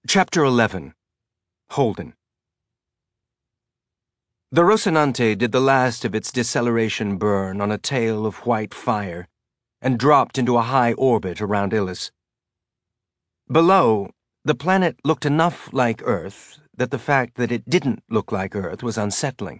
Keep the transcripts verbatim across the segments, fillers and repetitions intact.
Chapter eleven. Holden. The Rocinante did the last of its deceleration burn on a tail of white fire and dropped into a high orbit around Illis. Below, the planet looked enough like Earth that the fact that it didn't look like Earth was unsettling.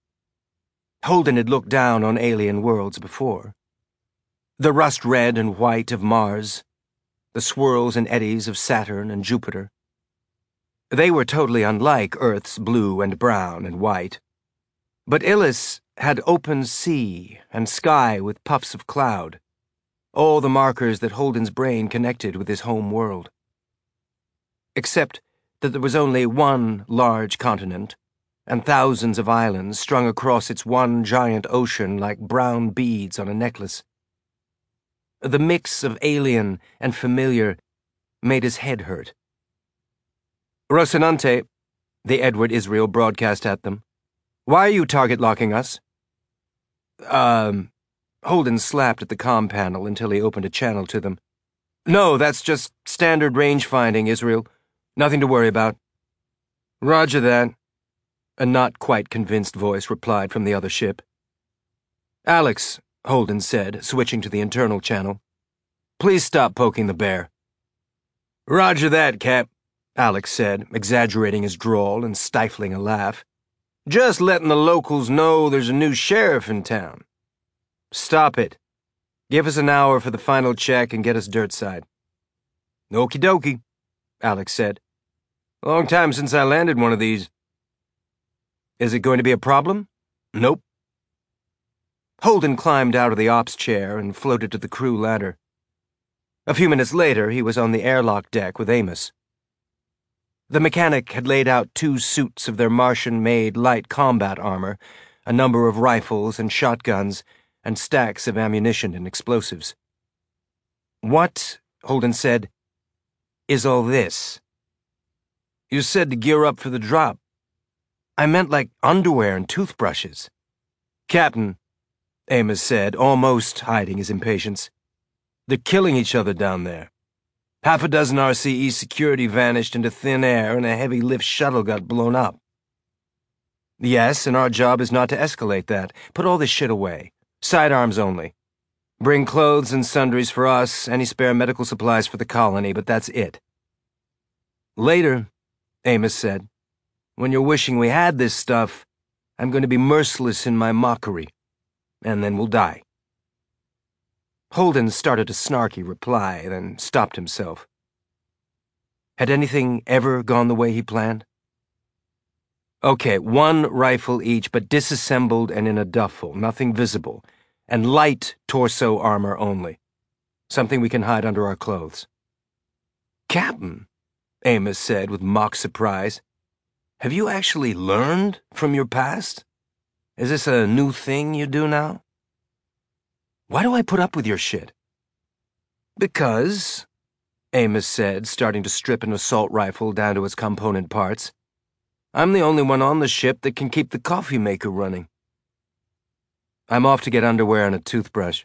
Holden had looked down on alien worlds before. The rust red and white of Mars, the swirls and eddies of Saturn and Jupiter. They were totally unlike Earth's blue and brown and white. But Illis had open sea and sky with puffs of cloud, all the markers that Holden's brain connected with his home world. Except that there was only one large continent, and thousands of islands strung across its one giant ocean like brown beads on a necklace. The mix of alien and familiar made his head hurt. "Rocinante," the Edward Israel broadcast at them. "Why are you target-locking us?" Um, Holden slapped at the comm panel until he opened a channel to them. "No, that's just standard range finding, Israel. Nothing to worry about." "Roger that," a not quite convinced voice replied from the other ship. "Alex," Holden said, switching to the internal channel. "Please stop poking the bear." "Roger that, Cap," Alex said, exaggerating his drawl and stifling a laugh. "Just letting the locals know there's a new sheriff in town." "Stop it. Give us an hour for the final check and get us dirtside." "Okie dokie," Alex said. "Long time since I landed one of these." "Is it going to be a problem?" "Nope." Holden climbed out of the ops chair and floated to the crew ladder. A few minutes later, he was on the airlock deck with Amos. The mechanic had laid out two suits of their Martian-made light combat armor, a number of rifles and shotguns, and stacks of ammunition and explosives. "What," Holden said, "is all this?" "You said to gear up for the drop." "I meant like underwear and toothbrushes." "Captain," Amos said, almost hiding his impatience, "they're killing each other down there. Half a dozen R C E security vanished into thin air and a heavy lift shuttle got blown up." "Yes, and our job is not to escalate that. Put all this shit away. Sidearms only. Bring clothes and sundries for us, any spare medical supplies for the colony, but that's it." "Later," Amos said, "when you're wishing we had this stuff, I'm going to be merciless in my mockery, and then we'll die." Holden started a snarky reply, then stopped himself. Had anything ever gone the way he planned? "Okay, one rifle each, but disassembled and in a duffel, nothing visible, and light torso armor only. Something we can hide under our clothes." "Captain," Amos said with mock surprise, "have you actually learned from your past? Is this a new thing you do now?" "Why do I put up with your shit?" "Because," Amos said, starting to strip an assault rifle down to its component parts, "I'm the only one on the ship that can keep the coffee maker running." "I'm off to get underwear and a toothbrush."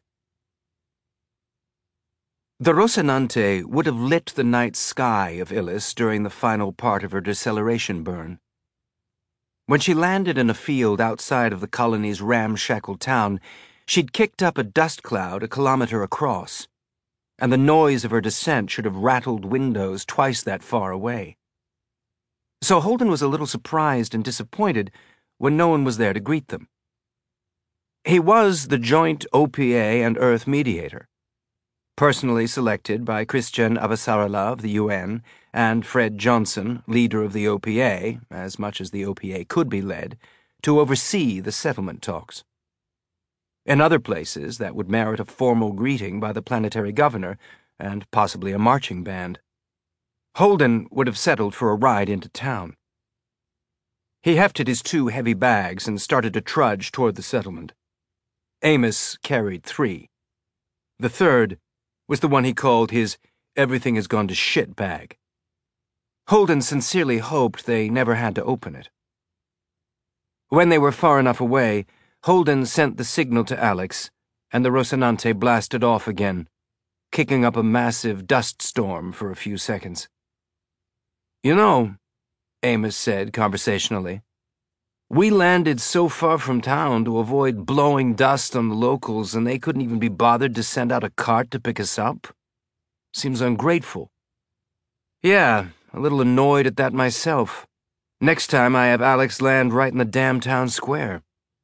The Rocinante would have lit the night sky of Illis during the final part of her deceleration burn. When she landed in a field outside of the colony's ramshackle town, she'd kicked up a dust cloud a kilometer across, and the noise of her descent should have rattled windows twice that far away. So Holden was a little surprised and disappointed when no one was there to greet them. He was the joint O P A and Earth mediator, personally selected by Christian Avasarala of the U N and Fred Johnson, leader of the O P A, as much as the O P A could be led, to oversee the settlement talks. In other places, that would merit a formal greeting by the planetary governor and possibly a marching band. Holden would have settled for a ride into town. He hefted his two heavy bags and started to trudge toward the settlement. Amos carried three. The third was the one he called his everything has gone to shit bag. Holden sincerely hoped they never had to open it. When they were far enough away, Holden sent the signal to Alex, and the Rocinante blasted off again, kicking up a massive dust storm for a few seconds. You know, Amos said conversationally, we landed so far from town to avoid blowing dust on the locals, and they couldn't even be bothered to send out a cart to pick us up. Seems ungrateful. Yeah, a little annoyed at that myself. Next time I have Alex land right in the damn town square.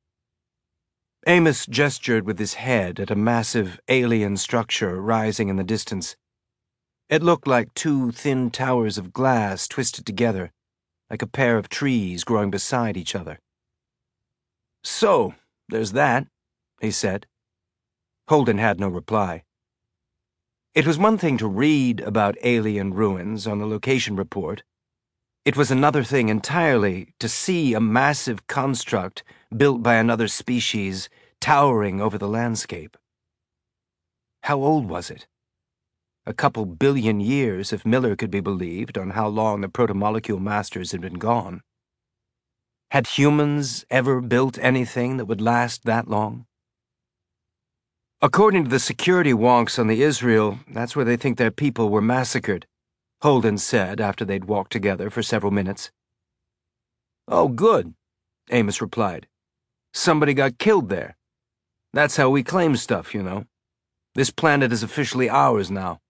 Amos gestured with his head at a massive alien structure rising in the distance. It looked like two thin towers of glass twisted together, like a pair of trees growing beside each other. So, there's that, he said. Holden had no reply. It was one thing to read about alien ruins on the location report. It was another thing entirely to see a massive construct built by another species towering over the landscape. How old was it? A couple billion years, if Miller could be believed, on how long the protomolecule masters had been gone. Had humans ever built anything that would last that long? According to the security wonks on the Israel, that's where they think their people were massacred, Holden said after they'd walked together for several minutes. Oh, good, Amos replied. Somebody got killed there. That's how we claim stuff, you know. This planet is officially ours now.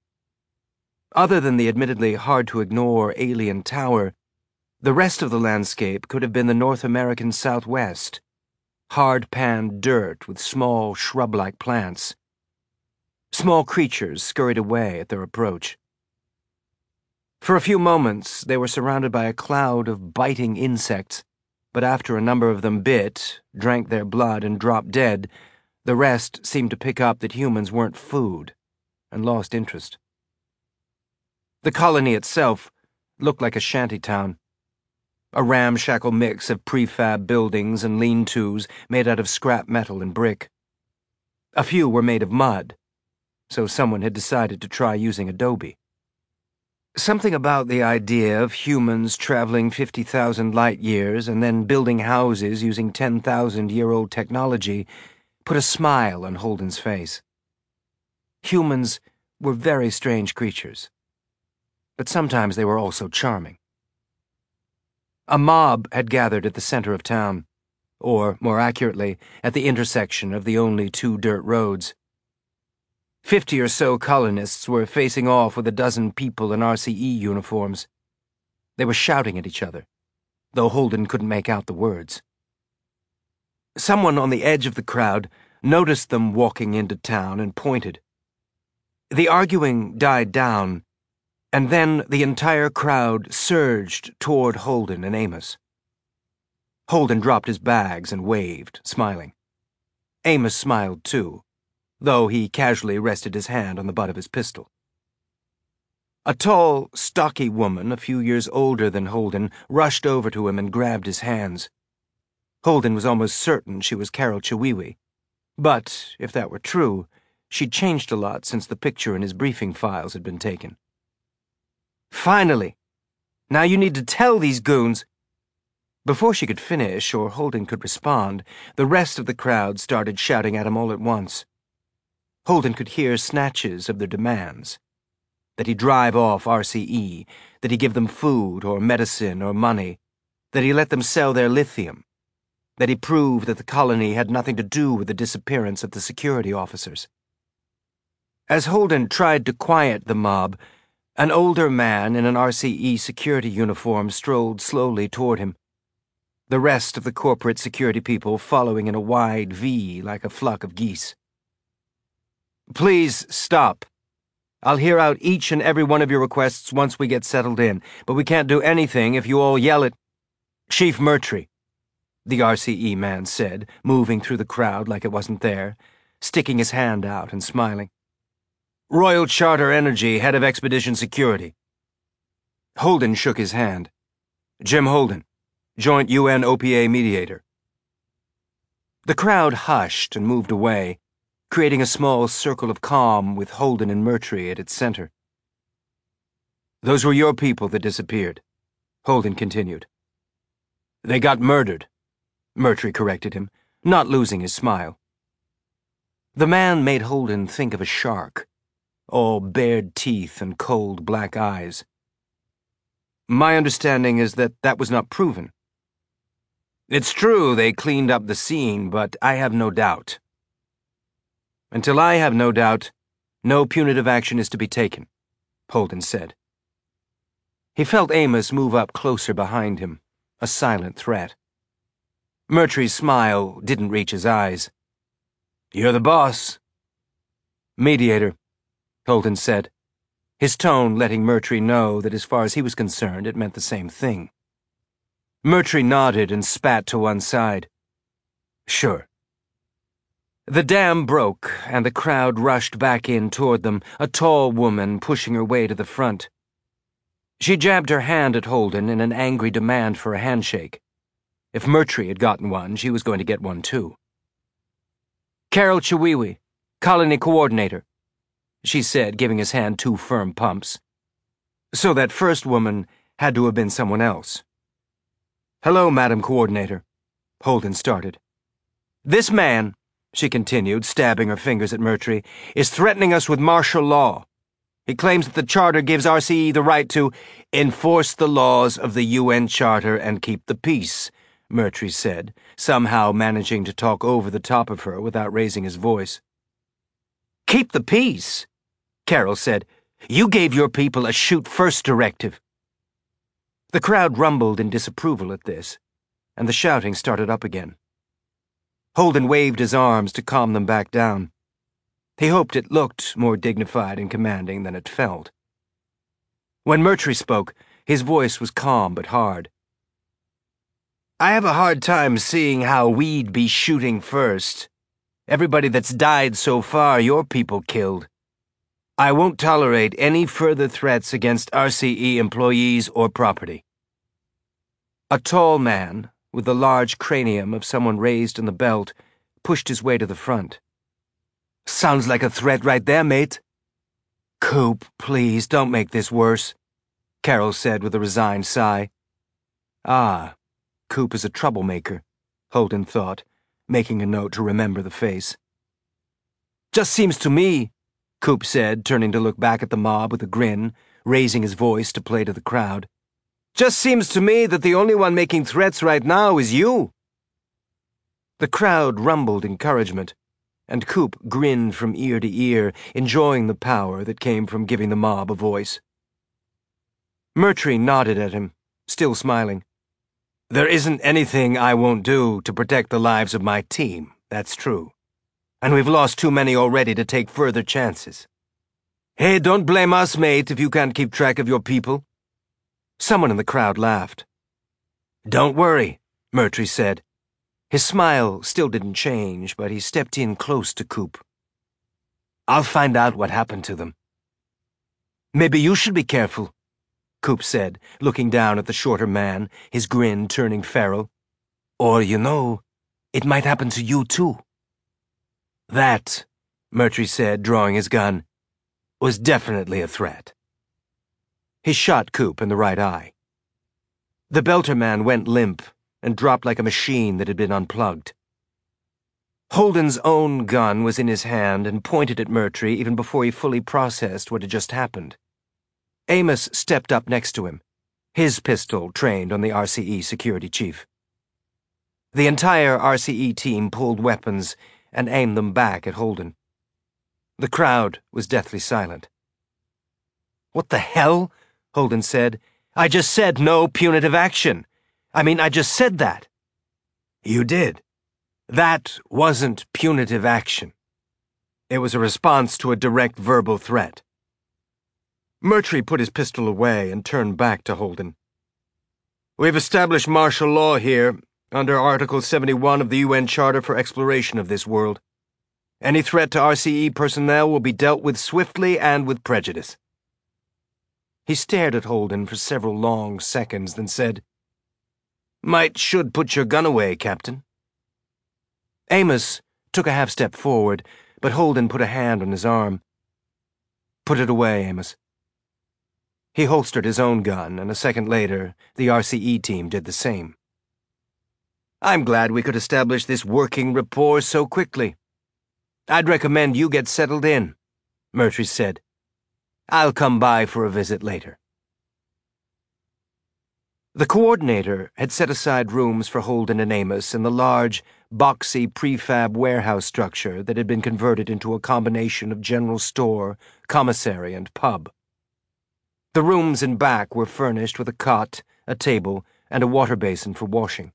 Other than the admittedly hard-to-ignore alien tower, the rest of the landscape could have been the North American Southwest, hard-panned dirt with small shrub-like plants. Small creatures scurried away at their approach. For a few moments, they were surrounded by a cloud of biting insects, but after a number of them bit, drank their blood, and dropped dead, the rest seemed to pick up that humans weren't food, and lost interest. The colony itself looked like a shantytown, a ramshackle mix of prefab buildings and lean-tos made out of scrap metal and brick. A few were made of mud, so someone had decided to try using adobe. Something about the idea of humans traveling fifty thousand light-years and then building houses using ten thousand year old technology put a smile on Holden's face. Humans were very strange creatures, but sometimes they were also charming. A mob had gathered at the center of town, or, more accurately, at the intersection of the only two dirt roads. Fifty or so colonists were facing off with a dozen people in R C E uniforms. They were shouting at each other, though Holden couldn't make out the words. Someone on the edge of the crowd noticed them walking into town and pointed. The arguing died down, and then the entire crowd surged toward Holden and Amos. Holden dropped his bags and waved, smiling. Amos smiled too, though he casually rested his hand on the butt of his pistol. A tall, stocky woman, a few years older than Holden, rushed over to him and grabbed his hands. Holden was almost certain she was Carol Chiwiwi, but, if that were true, she'd changed a lot since the picture in his briefing files had been taken. Finally! Now you need to tell these goons. Before she could finish or Holden could respond, the rest of the crowd started shouting at him all at once. Holden could hear snatches of their demands. That he drive off R C E, that he give them food or medicine or money, that he let them sell their lithium, that he prove that the colony had nothing to do with the disappearance of the security officers. As Holden tried to quiet the mob, an older man in an R C E security uniform strolled slowly toward him, the rest of the corporate security people following in a wide V like a flock of geese. Please stop. I'll hear out each and every one of your requests once we get settled in, but we can't do anything if you all yell at Chief Murtry, the R C E man said, moving through the crowd like it wasn't there, sticking his hand out and smiling. Royal Charter Energy, head of Expedition Security. Holden shook his hand. Jim Holden, Joint U N O P A mediator. The crowd hushed and moved away, creating a small circle of calm with Holden and Murtry at its center. Those were your people that disappeared, Holden continued. They got murdered, Murtry corrected him, not losing his smile. The man made Holden think of a shark, all bared teeth and cold black eyes. My understanding is that that was not proven. It's true they cleaned up the scene, but I have no doubt. Until I have no doubt, no punitive action is to be taken, Holden said. He felt Amos move up closer behind him, a silent threat. Murtry's smile didn't reach his eyes. You're the boss. Mediator, Holden said, his tone letting Murtry know that as far as he was concerned it meant the same thing. Murtry nodded and spat to one side. Sure. The dam broke, and the crowd rushed back in toward them, a tall woman pushing her way to the front. She jabbed her hand at Holden in an angry demand for a handshake. If Murtry had gotten one, she was going to get one too. Carol Chiwiwi, colony coordinator, she said, giving his hand two firm pumps. So that first woman had to have been someone else. Hello, Madam Coordinator, Holden started. This man, she continued, stabbing her fingers at Murtry, is threatening us with martial law. He claims that the Charter gives R C E the right to enforce the laws of the U N Charter and keep the peace, Murtry said, somehow managing to talk over the top of her without raising his voice. Keep the peace, Carol said. You gave your people a shoot-first directive. The crowd rumbled in disapproval at this, and the shouting started up again. Holden waved his arms to calm them back down. He hoped it looked more dignified and commanding than it felt. When Murtry spoke, his voice was calm but hard. I have a hard time seeing how we'd be shooting first. Everybody that's died so far, your people killed. I won't tolerate any further threats against R C E employees or property. A tall man, with the large cranium of someone raised in the belt, pushed his way to the front. Sounds like a threat right there, mate. Coop, please, don't make this worse, Carol said with a resigned sigh. Ah, Coop is a troublemaker, Holden thought, making a note to remember the face. Just seems to me, Coop said, turning to look back at the mob with a grin, raising his voice to play to the crowd. Just seems to me that the only one making threats right now is you. The crowd rumbled encouragement, and Coop grinned from ear to ear, enjoying the power that came from giving the mob a voice. Murtry nodded at him, still smiling. There isn't anything I won't do to protect the lives of my team, that's true. And we've lost too many already to take further chances. Hey, don't blame us, mate, if you can't keep track of your people. Someone in the crowd laughed. Don't worry, Murtry said. His smile still didn't change, but he stepped in close to Coop. I'll find out what happened to them. Maybe you should be careful, Coop said, looking down at the shorter man, his grin turning feral. Or, you know, it might happen to you too. That, Murtry said, drawing his gun, was definitely a threat. He shot Coop in the right eye. The Belter man went limp and dropped like a machine that had been unplugged. Holden's own gun was in his hand and pointed at Murtry even before he fully processed what had just happened. Amos stepped up next to him, his pistol trained on the R C E security chief. The entire R C E team pulled weapons and aimed them back at Holden. The crowd was deathly silent. What the hell? Holden said. I just said no punitive action. I mean, I just said that. You did. That wasn't punitive action. It was a response to a direct verbal threat. Murtry put his pistol away and turned back to Holden. We've established martial law here, under Article seventy-one of the U N Charter for exploration of this world. Any threat to R C E personnel will be dealt with swiftly and with prejudice. He stared at Holden for several long seconds, then said, Might should put your gun away, Captain. Amos took a half step forward, but Holden put a hand on his arm. Put it away, Amos. He holstered his own gun, and a second later, the R C E team did the same. I'm glad we could establish this working rapport so quickly. I'd recommend you get settled in, Murtry said. I'll come by for a visit later. The coordinator had set aside rooms for Holden and Amos in the large, boxy prefab warehouse structure that had been converted into a combination of general store, commissary, and pub. The rooms in back were furnished with a cot, a table, and a water basin for washing.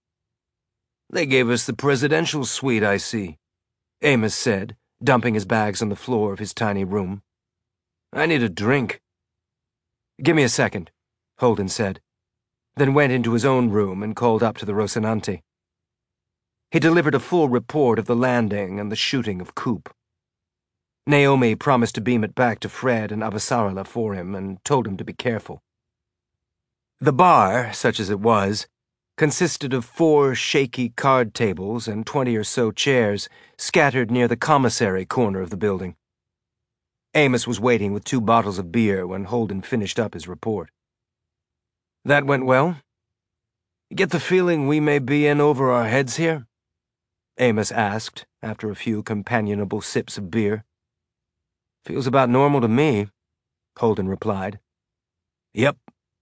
"They gave us the presidential suite, I see," Amos said, dumping his bags on the floor of his tiny room. "I need a drink." "Give me a second," Holden said, then went into his own room and called up to the Rocinante. He delivered a full report of the landing and the shooting of Coop. Naomi promised to beam it back to Fred and Abasarala for him and told him to be careful. The bar, such as it was, consisted of four shaky card tables and twenty or so chairs scattered near the commissary corner of the building. Amos was waiting with two bottles of beer when Holden finished up his report. "That went well? You get the feeling we may be in over our heads here?" Amos asked, after a few companionable sips of beer. "Feels about normal to me," Holden replied. "Yep."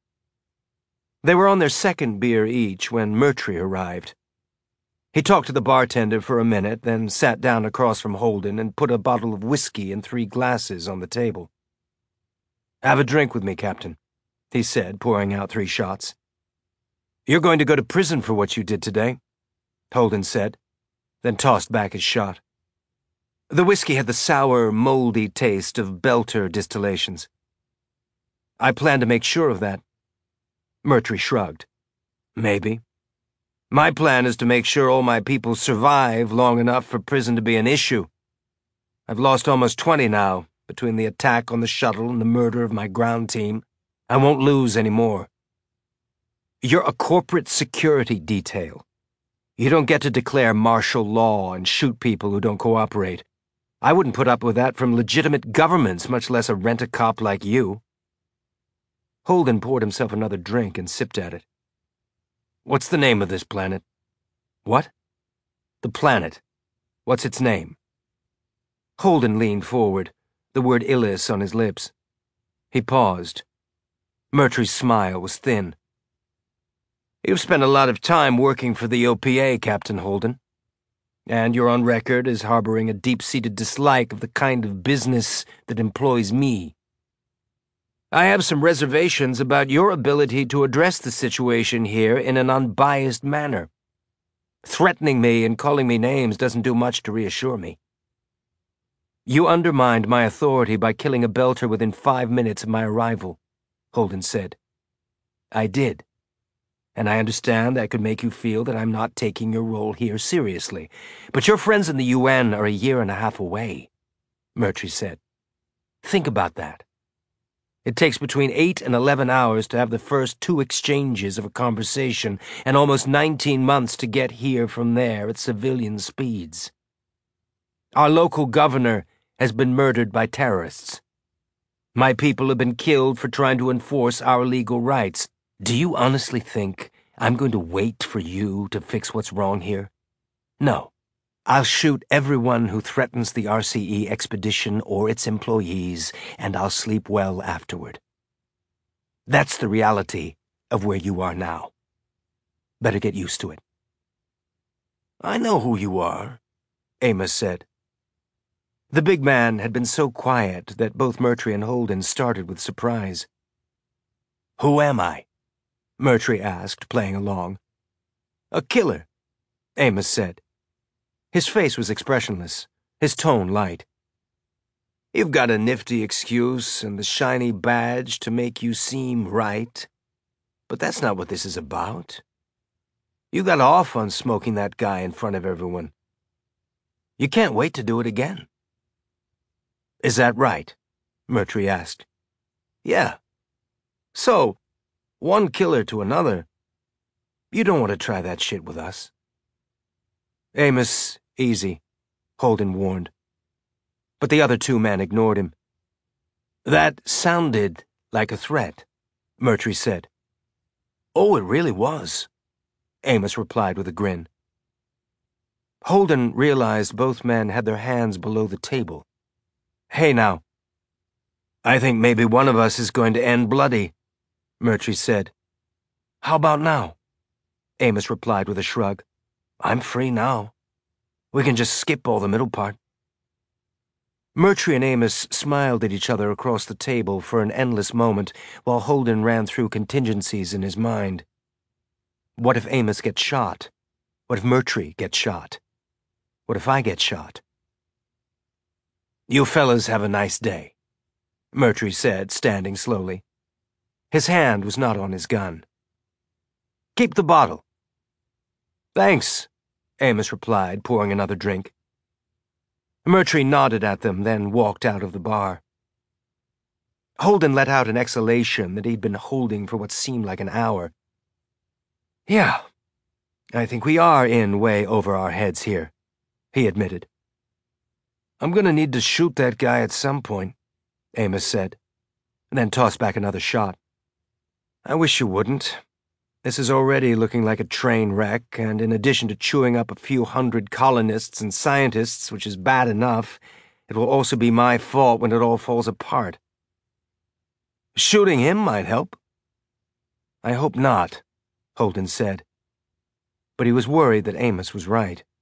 They were on their second beer each when Murtry arrived. He talked to the bartender for a minute, then sat down across from Holden and put a bottle of whiskey and three glasses on the table. "Have a drink with me, Captain," he said, pouring out three shots. "You're going to go to prison for what you did today," Holden said, then tossed back his shot. The whiskey had the sour, moldy taste of Belter distillations. "I plan to make sure of that." Murtry shrugged. "Maybe. My plan is to make sure all my people survive long enough for prison to be an issue. I've lost almost twenty now, between the attack on the shuttle and the murder of my ground team. I won't lose any more." "You're a corporate security detail. You don't get to declare martial law and shoot people who don't cooperate. I wouldn't put up with that from legitimate governments, much less a rent-a-cop like you." Holden poured himself another drink and sipped at it. "What's the name of this planet?" "What?" "The planet. What's its name?" Holden leaned forward, the word Illis on his lips. He paused. Murtry's smile was thin. "You've spent a lot of time working for the O P A, Captain Holden, and you're on record as harboring a deep-seated dislike of the kind of business that employs me. I have some reservations about your ability to address the situation here in an unbiased manner. Threatening me and calling me names doesn't do much to reassure me." "You undermined my authority by killing a Belter within five minutes of my arrival," Holden said. "I did. And I understand that could make you feel that I'm not taking your role here seriously. But your friends in the U N are a year and a half away," Murtry said. "Think about that. It takes between eight and eleven hours to have the first two exchanges of a conversation, and almost nineteen months to get here from there at civilian speeds. Our local governor has been murdered by terrorists. My people have been killed for trying to enforce our legal rights. Do you honestly think I'm going to wait for you to fix what's wrong here? No. I'll shoot everyone who threatens the R C E expedition or its employees, and I'll sleep well afterward. That's the reality of where you are now. Better get used to it." "I know who you are," Amos said. The big man had been so quiet that both Murtry and Holden started with surprise. "Who am I?" Murtry asked, playing along. "A killer," Amos said. His face was expressionless, his tone light. "You've got a nifty excuse and the shiny badge to make you seem right, but that's not what this is about. You got off on smoking that guy in front of everyone. You can't wait to do it again." "Is that right?" Murtry asked. "Yeah. So, one killer to another. You don't want to try that shit with us." "Amos, easy," Holden warned. But the other two men ignored him. "That sounded like a threat," Murtry said. "Oh, it really was," Amos replied with a grin. Holden realized both men had their hands below the table. "Hey now." "I think maybe one of us is going to end bloody," Murtry said. How about now? Amos replied with a shrug. I'm free now. We can just skip all the middle part. Murtry and Amos smiled at each other across the table for an endless moment while Holden ran through contingencies in his mind. What if Amos gets shot? What if Murtry gets shot? What if I get shot? You fellas have a nice day, Murtry said, standing slowly. His hand was not on his gun. Keep the bottle. Thanks, Amos replied, pouring another drink. Murtry nodded at them, then walked out of the bar. Holden let out an exhalation that he'd been holding for what seemed like an hour. Yeah, I think we are in way over our heads here, he admitted. I'm gonna need to shoot that guy at some point, Amos said, and then tossed back another shot. I wish you wouldn't. This is already looking like a train wreck, and in addition to chewing up a few hundred colonists and scientists, which is bad enough, it will also be my fault when it all falls apart. Shooting him might help. I hope not, Holden said. But he was worried that Amos was right.